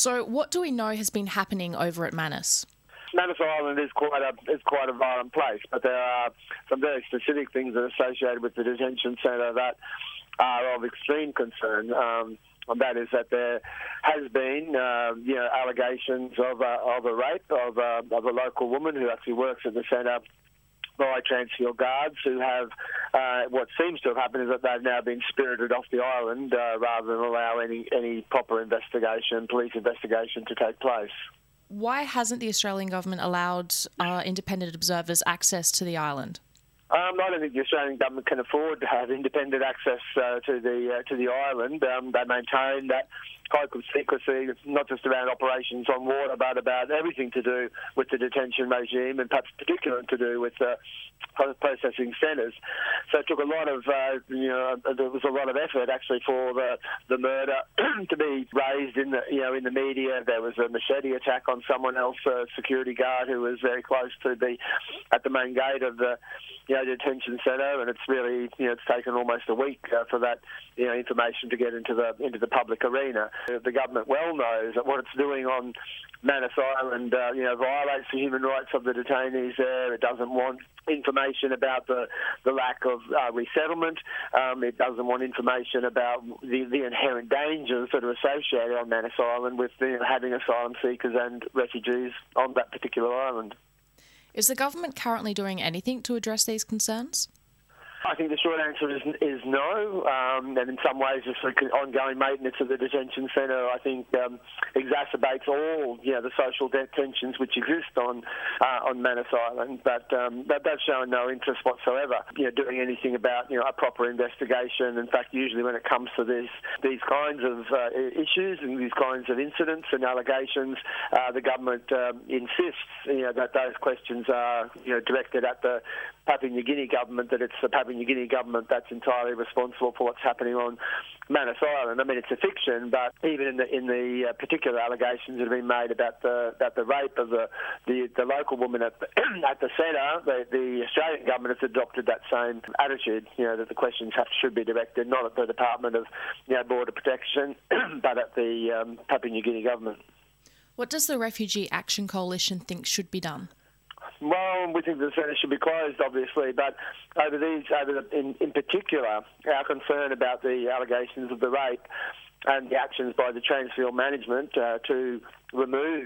So what do we know has been happening over at Manus? Manus Island is quite a violent place, but there are some very specific things that are associated with the detention centre that are of extreme concern. And that is that there has been, allegations of a rape of a local woman who actually works at the centre by Transfield guards who have, what seems to have happened is that they've now been spirited off the island rather than allow any proper police investigation to take place. Why hasn't the Australian government allowed independent observers access to the island? I don't think the Australian government can afford to have independent access to the island. They maintain that cloak of secrecy, not just around operations on water, but about everything to do with the detention regime, and perhaps particularly to do with processing centres. So it took a lot of, there was a lot of effort actually for the murder to be raised in the media. There was a machete attack on someone else, a security guard who was very close to at the main gate of the detention centre, and it's really it's taken almost a week for that information to get into the public arena. The government well knows that what it's doing on Manus Island violates the human rights of the detainees there. It doesn't want information about the lack of resettlement. It doesn't want information about the inherent dangers that are associated on Manus Island with having asylum seekers and refugees on that particular island. Is the government currently doing anything to address these concerns? I think the short answer is no, and in some ways just the ongoing maintenance of the detention centre, I think, exacerbates all the social tensions which exist on Manus Island. But they've shown no interest whatsoever, doing anything about a proper investigation. In fact, usually when it comes to these kinds of issues and these kinds of incidents and allegations, the government insists that those questions are directed at the Papua New Guinea government, that it's the Papua New Guinea government that's entirely responsible for what's happening on Manus Island. I mean, it's a fiction, but even in the particular allegations that have been made about the rape of the local woman at the centre, the Australian government has adopted that same attitude. That the questions should be directed not at the Department of Border Protection, but at the Papua New Guinea government. What does the Refugee Action Coalition think should be done? Well, we think the centre should be closed, obviously, but in particular, our concern about the allegations of the rape and the actions by the Transfield management to remove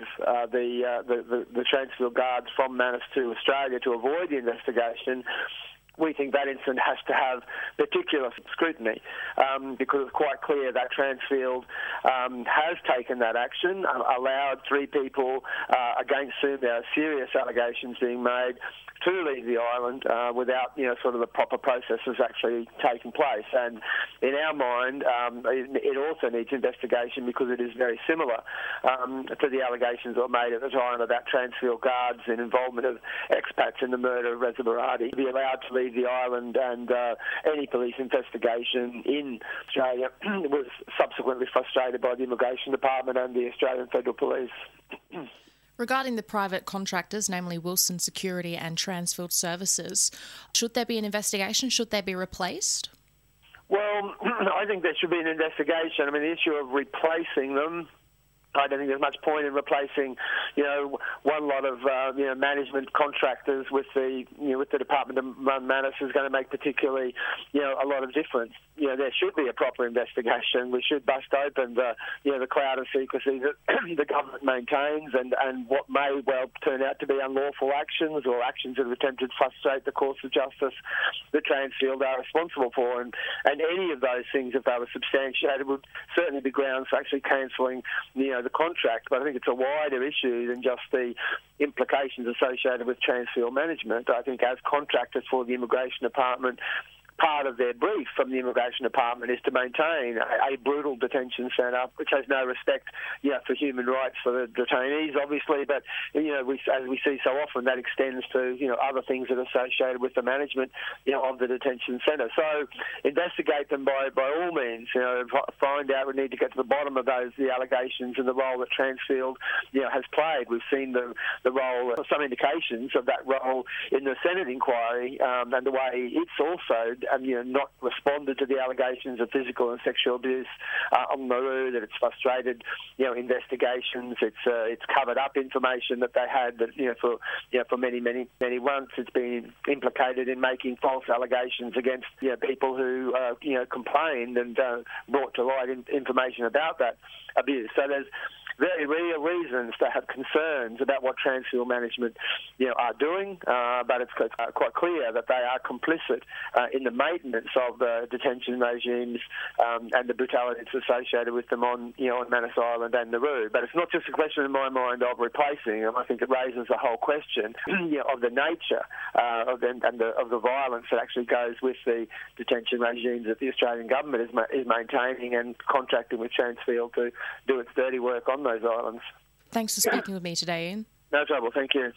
the Transfield guards from Manus to Australia to avoid the investigation. We think that incident has to have particular scrutiny because it's quite clear that Transfield has taken that action, allowed 3 people against whom there are serious allegations being made to leave the island without, sort of the proper processes actually taking place. And in our mind, it also needs investigation because it is very similar to the allegations that were made at the time about Transfield guards and involvement of expats in the murder of Reza Barati. To be allowed to leave the island and any police investigation in Australia was subsequently frustrated by the Immigration Department and the Australian Federal Police. Regarding the private contractors, namely Wilson Security and Transfield Services, should there be an investigation? Should they be replaced? Well, I think there should be an investigation. I mean, the issue of replacing them, I don't think there's much point in replacing, one lot of management contractors with the Department of Manus is going to make particularly a lot of difference. There should be a proper investigation. We should bust open the cloud of secrecy that the government maintains and what may well turn out to be unlawful actions or actions that have attempted to frustrate the course of justice that Transfield are responsible for. And any of those things, if they were substantiated, would certainly be grounds for actually cancelling the contract. But I think it's a wider issue than just the implications associated with Transfield management. I think as contractors for the Immigration Department, part of their brief from the Immigration Department is to maintain a brutal detention centre which has no respect for human rights for the detainees, obviously, but as we see so often, that extends to other things that are associated with the management of the detention centre. So investigate them by all means. Find out. We need to get to the bottom of the allegations and the role that Transfield has played. We've seen the role, some indications of that role in the Senate inquiry, and the way it's also not responded to the allegations of physical and sexual abuse on Nauru, that it's frustrated investigations, it's covered up information that they had that for many months it's been implicated in making false allegations against people who complained and brought to light information about that abuse. So there's very real reasons to have concerns about what Transfield management are doing, but it's quite clear that they are complicit in the maintenance of the detention regimes and the brutalities associated with them on Manus Island and Nauru. But it's not just a question in my mind of replacing them. I think it raises the whole question of the nature of the violence that actually goes with the detention regimes that the Australian government is maintaining and contracting with Transfield to do its dirty work on those islands. Thanks for speaking with me today, Ian. No trouble, thank you.